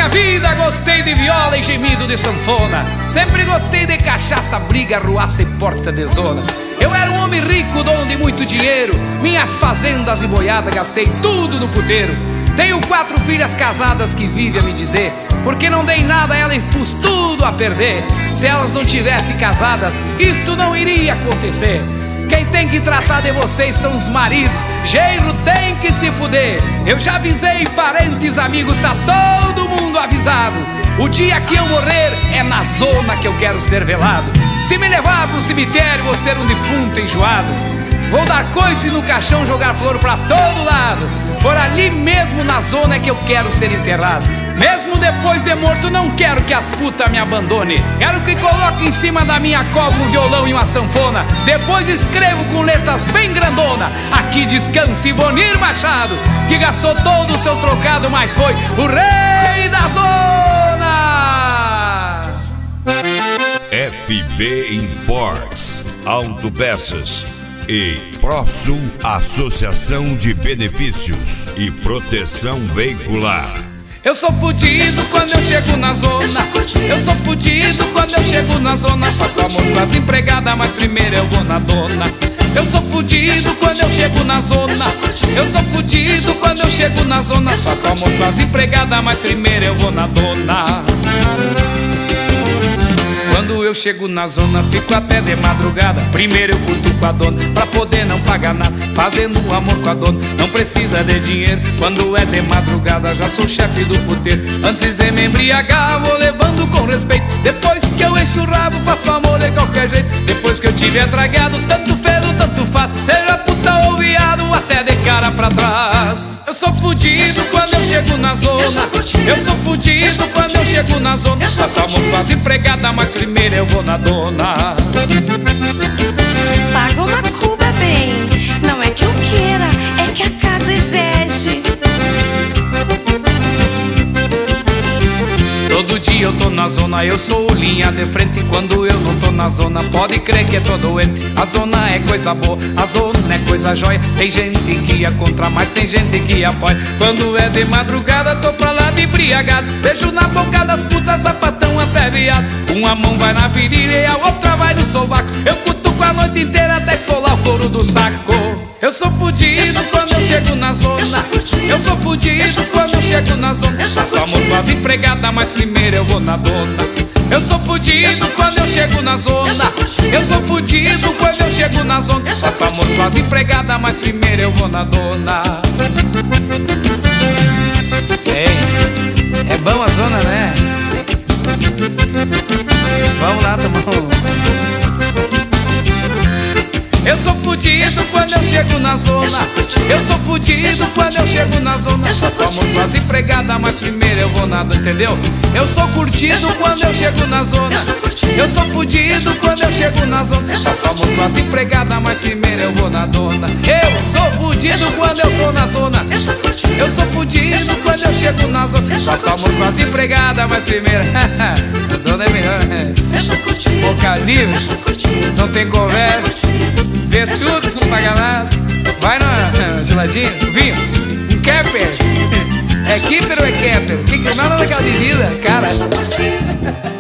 minha vida gostei de viola e gemido de sanfona. Sempre gostei de cachaça, briga, arruaça e porta de zona. Eu era um homem rico, dono de muito dinheiro. Minhas fazendas e boiada gastei tudo no puteiro. Tenho 4 filhas casadas que vivem a me dizer: porque não dei nada a ela e pus tudo a perder. Se elas não tivessem casadas, isto não iria acontecer. Quem tem que tratar de vocês são os maridos. Genro tem que se fuder. Eu já avisei parentes, amigos, tá todo mundo avisado. O dia que eu morrer é na zona que eu quero ser velado. Se me levar pro cemitério, vou ser um defunto enjoado. Vou dar coice no caixão, jogar flor pra todo lado. Por ali mesmo na zona é que eu quero ser enterrado. Mesmo depois de morto não quero que as putas me abandonem. Quero que coloque em cima da minha cova um violão e uma sanfona. Depois escrevo com letras bem grandona: aqui descanse Ivonir Machado, que gastou todos os seus trocados, mas foi o rei da zona. FB Imports, Autopeças e ProSul, Associação de Benefícios e Proteção Veicular. Eu sou fudido quando eu chego na zona. Eu sou fudido quando eu chego na zona. Faço amor com as empregadas, mas primeiro eu vou na dona. Eu sou fudido quando eu chego na zona. Eu sou fudido quando eu chego na zona. Faço amor com as empregadas, mas primeiro eu vou na dona. Quando eu chego na zona, fico até de madrugada. Primeiro eu curto com a dona, pra poder não pagar nada. Fazendo amor com a dona, não precisa de dinheiro. Quando é de madrugada, já sou chefe do puteiro. Antes de me embriagar, vou levando com respeito. Depois que eu encho o rabo, faço amor de qualquer jeito. Depois que eu tiver tragado, tanto fero, tanto fato. Seja puta ou viado, até de cara pra trás. Eu sou fudido quando eu chego na zona. Eu sou fudido quando eu chego na zona. Faço amor com as empregadas, mas primeiro eu vou na dona. Paga uma cuba, bem. Não é que eu queira, é que a casa exige. Todo dia eu tô na zona, eu sou linha de frente. Quando eu não tô na zona, pode crer que é tô doente. A zona é coisa boa, a zona é coisa jóia. Tem gente que ia contra, mas tem gente que apoia. Quando é de madrugada, tô pra lá de embriagado. Beijo na boca das putas, sapatão até viado. Uma mão vai na virilha e a outra vai no sovaco. Eu cutuco a noite inteira até esfolar o couro do saco. Eu sou fudido quando eu chego na zona. Eu sou fudido quando eu chego na zona. Faço amor com as empregadas, mas primeiro eu vou na dona. Eu sou fudido quando eu chego na zona. Eu sou fudido quando eu chego na zona. Faço amor com as empregadas, mas primeiro eu vou na dona. É bom a zona, né? Vamos lá, tomar Eu sou fudido quando eu chego na zona. Eu sou fudido quando eu chego na zona. Faço amor com as empregadas, mas primeiro eu vou na dona, entendeu? Eu sou curtido quando eu chego na zona. Eu sou fudido quando eu chego na zona. Faço amor com as empregadas, mas primeiro eu vou na dona. Eu sou fudido quando eu tô na zona. Eu sou fudido quando eu chego na zona. Faço amor com as empregadas, mas primeiro a dona é melhor. Boca livre, não tem conversa. Vê tudo, não paga nada. Vai na geladinha, vinho, um Kepler. É Kipper ou é Kepler? O que é o nome daquela bebida, cara?